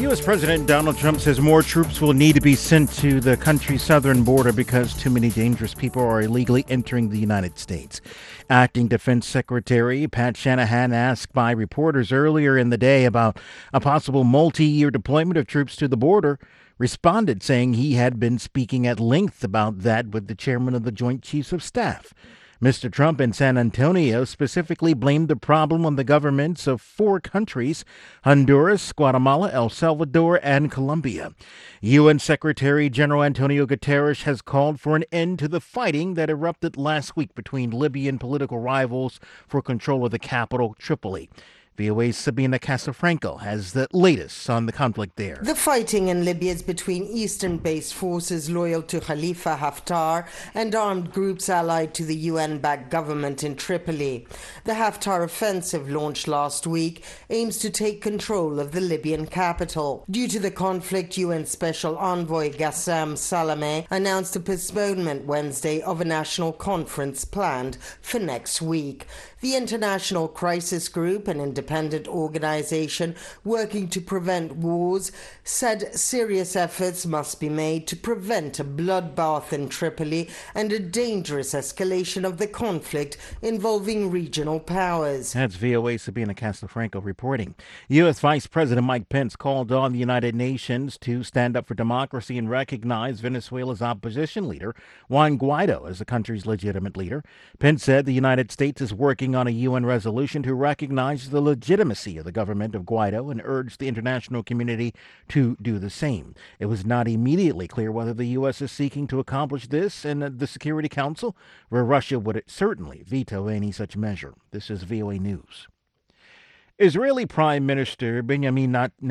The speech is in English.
U.S. President Donald Trump says more troops will need to be sent to the country's southern border because too many dangerous people are illegally entering the United States. Acting Defense Secretary Pat Shanahan, asked by reporters earlier in the day about a possible multi-year deployment of troops to the border, responded saying he had been speaking at length about that with the chairman of the Joint Chiefs of Staff. Mr. Trump in San Antonio specifically blamed the problem on the governments of four countries: Honduras, Guatemala, El Salvador, and Colombia. UN Secretary General Antonio Guterres has called for an end to the fighting that erupted last week between Libyan political rivals for control of the capital, Tripoli. VOA's Sabina Casafranco has the latest on the conflict there. The fighting in Libya is between eastern-based forces loyal to Khalifa Haftar and armed groups allied to the UN-backed government in Tripoli. The Haftar offensive, launched last week, aims to take control of the Libyan capital. Due to the conflict, UN Special Envoy Ghassem Salameh announced a postponement Wednesday of a national conference planned for next week. The International Crisis Group, an independent organization working to prevent wars, said serious efforts must be made to prevent a bloodbath in Tripoli and a dangerous escalation of the conflict involving regional powers. That's VOA's Sabina Casafranco reporting. U.S. Vice President Mike Pence called on the United Nations to stand up for democracy and recognize Venezuela's opposition leader, Juan Guaido, as the country's legitimate leader. Pence said the United States is working on a UN resolution to recognize the legitimacy of the government of Guaido and urged the international community to do the same. It was not immediately clear whether the U.S. is seeking to accomplish this in the Security Council, where Russia would certainly veto any such measure. This is VOA News. Israeli Prime Minister Benjamin